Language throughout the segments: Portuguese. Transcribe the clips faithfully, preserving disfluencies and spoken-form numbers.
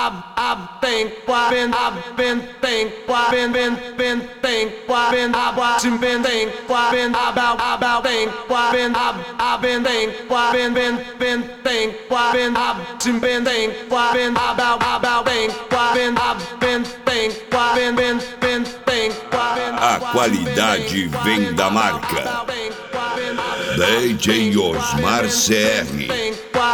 I've I've been been I've been think been been been think been I've watching been think been about about think been I've I've been think been been been think been I've watching been think been about about think been I've been think been been been think. A qualidade vem da marca D J Osmar C R.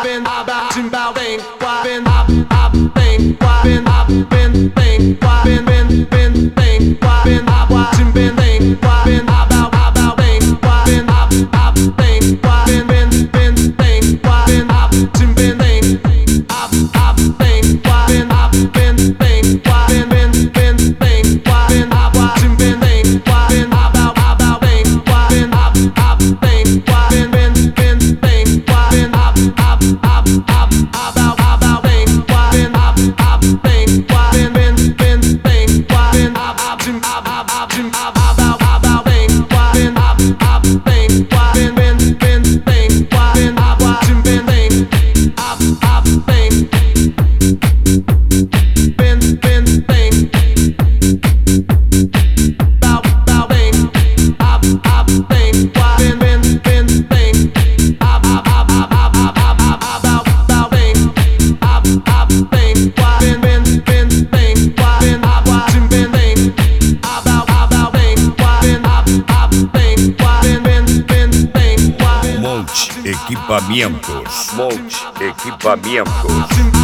Equipamentos, Monte Equipamentos.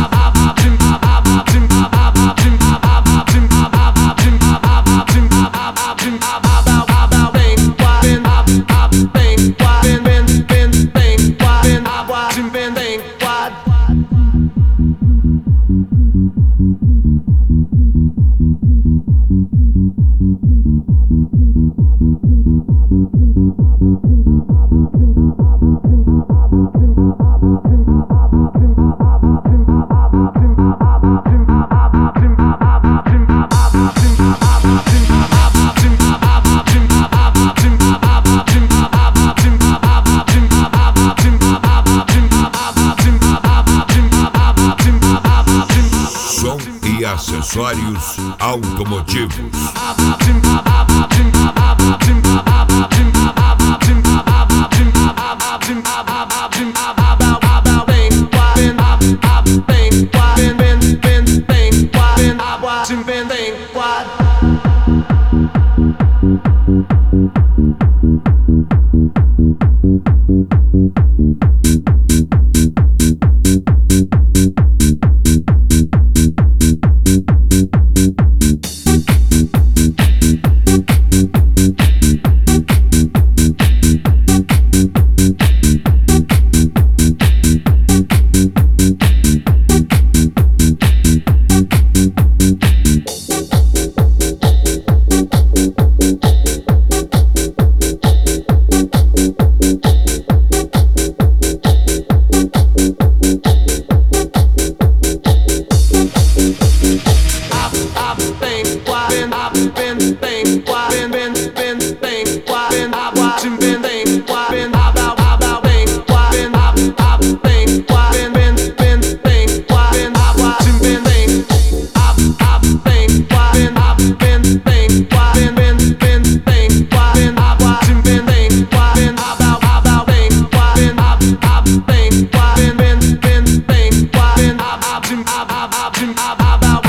Acessórios automotivos. About